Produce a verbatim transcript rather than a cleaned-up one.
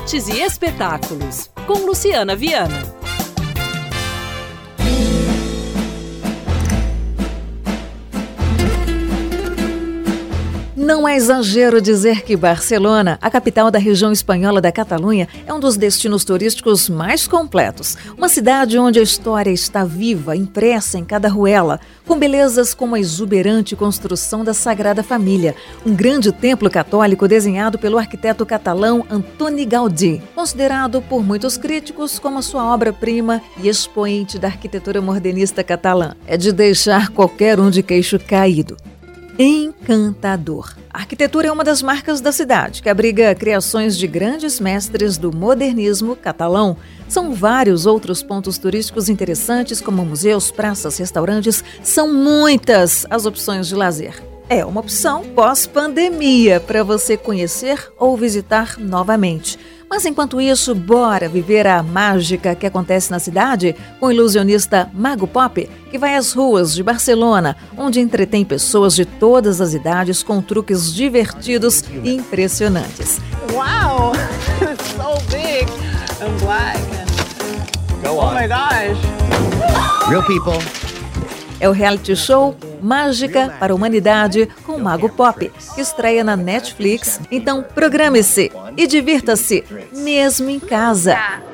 Artes e espetáculos, com Luciana Viana. Não é exagero dizer que Barcelona, a capital da região espanhola da Catalunha, é um dos destinos turísticos mais completos. Uma cidade onde a história está viva, impressa em cada ruela, com belezas como a exuberante construção da Sagrada Família, um grande templo católico desenhado pelo arquiteto catalão Antoni Gaudí, considerado por muitos críticos como a sua obra-prima e expoente da arquitetura modernista catalã. É de deixar qualquer um de queixo caído. Encantador. A arquitetura é uma das marcas da cidade, que abriga criações de grandes mestres do modernismo catalão. São vários outros pontos turísticos interessantes, como museus, praças, restaurantes. São muitas as opções de lazer. É uma opção pós-pandemia para você conhecer ou visitar novamente. Mas enquanto isso, bora viver a mágica que acontece na cidade com o ilusionista Mago Pop, que vai às ruas de Barcelona, onde entretém pessoas de todas as idades com truques divertidos e impressionantes. Wow! It's so big and black and... Go on. Oh my gosh! Real people. É o reality show Mágica para a Humanidade com o Mago Pop, que estreia na Netflix. Então programe-se e divirta-se, mesmo em casa.